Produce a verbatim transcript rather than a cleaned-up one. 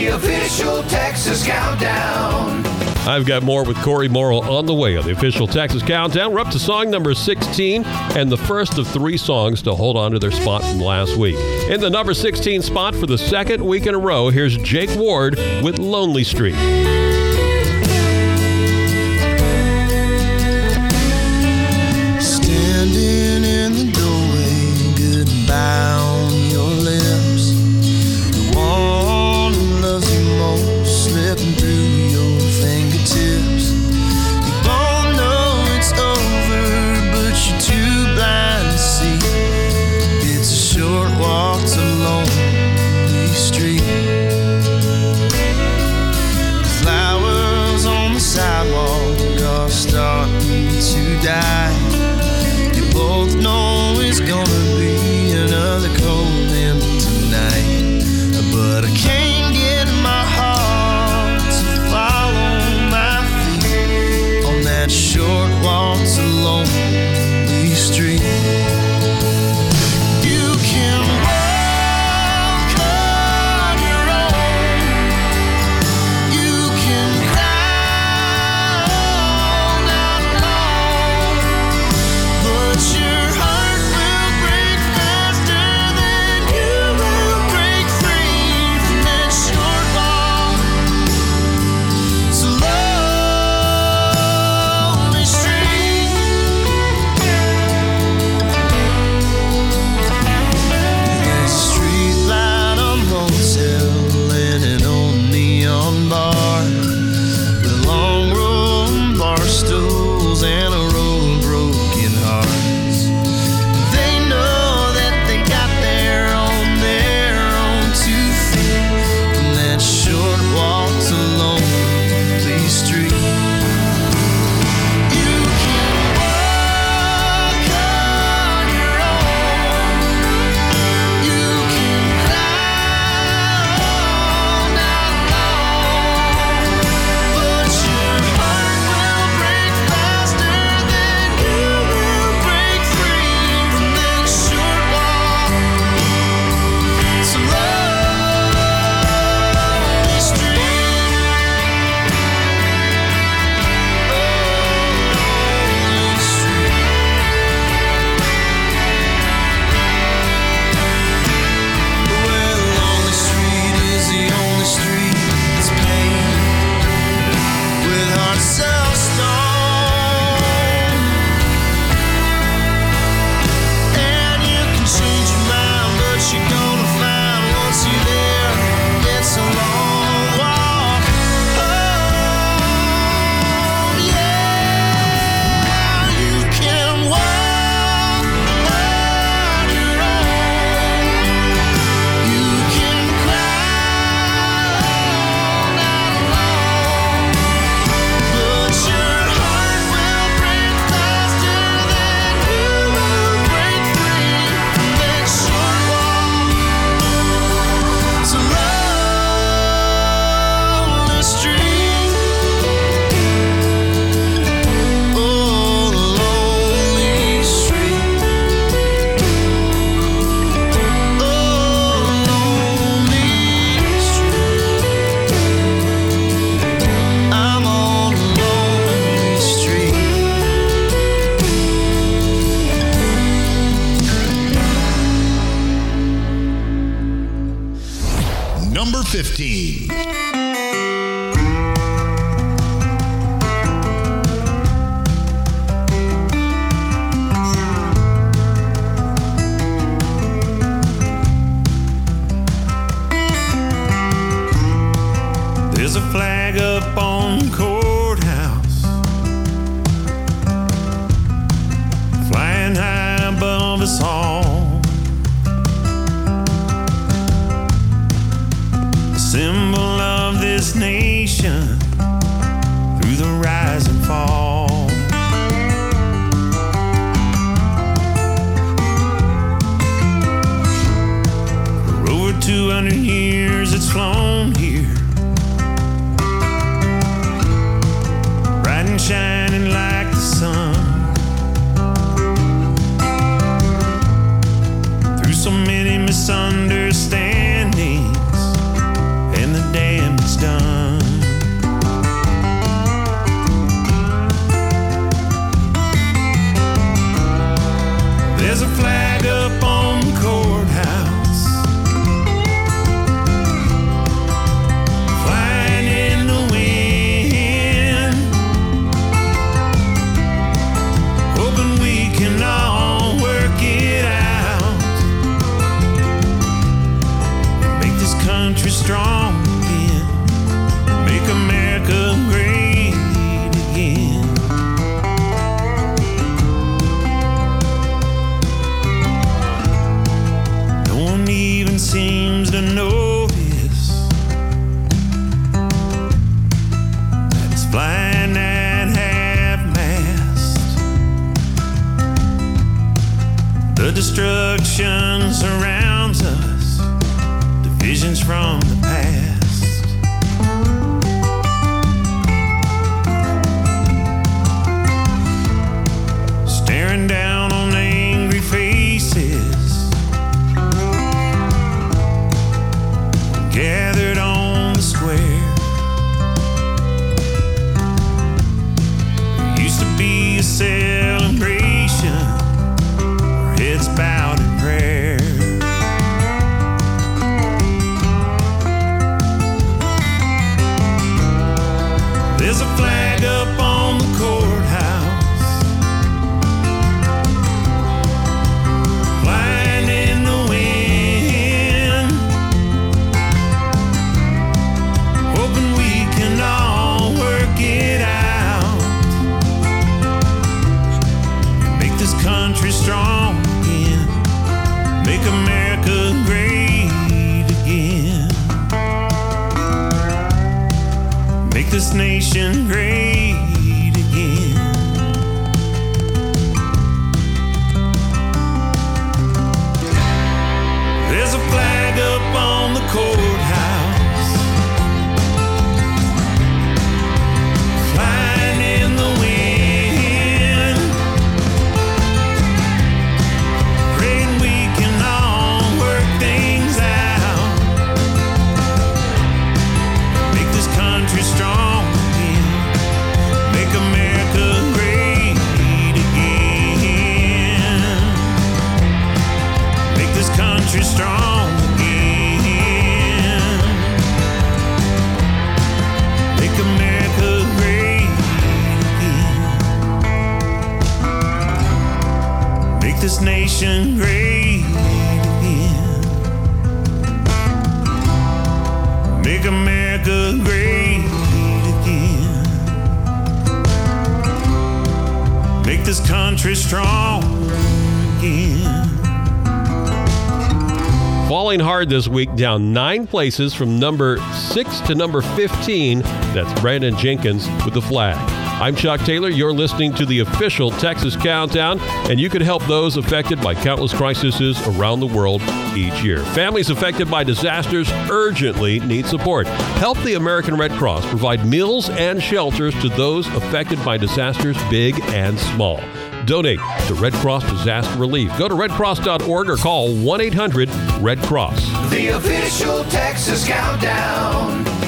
The official Texas Countdown. I've got more with Corey Morrill on the way on the official Texas Countdown. We're up to song number sixteen and the first of three songs to hold on to their spot from last week. In the number sixteen spot for the second week in a row, here's Jake Ward with Lonely Street. Standing in the doorway, goodbye on your lips. The one who loves you most slipping through your fingertips. You both know it's over, but you're too blind to see. It's a short walk to Lonely Street. Flowers on the sidewalk are starting to die. You both know it's gonna be another cold empty night, but I can't get my heart to follow my feet on that short walk to Lonely Street. You can walk on your own. You can cry all night long, but your heart will break faster than you will break free from that short walk to Lonely Street. There's a street light, a motel, and an old neon bar with a long row of bar stools and a row of broken hearts. They know that they got there on their own two feet from that short walk to Lonely Street. You can walk on your own. You can cry all night long, but your heart will break faster than you will break free from that short walk to Lonely Street. Lonely Street. Well, Lonely Street is the only street that's paved with hearts so stone. And you can change your mind, but you're gonna find once you're there, it's a long walk home. Yeah, you can walk on your own. You can cry all night long, but your heart will break faster than you will break free from that short walk to Lonely Street. Oh, Lonely Street. Oh, Lonely Street. I'm on Lonely Street. Number fifteen. There's a flag up on the courthouse, flying high above us all. A symbol of this nation through the rise and fall. For over two hundred years it's flown here, bright and shining like the sun. Through so many misunderstandings and the day country strong again. Make America great again. No one even seems to notice that it's flying at half-mast. The destruction surrounds us, divisions from the past. Staring down on angry faces gathered on the square. There used to be a celebration, our heads bowed in prayer. There's a flag up on the courthouse, flying in the wind, hoping we can all work it out and make this country strong again, make America great again. Make this nation great again. There's a flag up on the courthouse, flying in the wind, praying we can all work things out, make this country strong again, make America great again, make this country strong again, make America great again, make this nation great again, make America great again, make this country strong again. Falling hard this week, down nine places from number six to number fifteen. That's Brandon Jenkins with The Flag. I'm Chuck Taylor. You're listening to the official Texas Countdown, and you can help those affected by countless crises around the world each year. Families affected by disasters urgently need support. Help the American Red Cross provide meals and shelters to those affected by disasters big and small. Donate to Red Cross Disaster Relief. Go to red cross dot org or call one eight hundred red cross. The official Texas Countdown.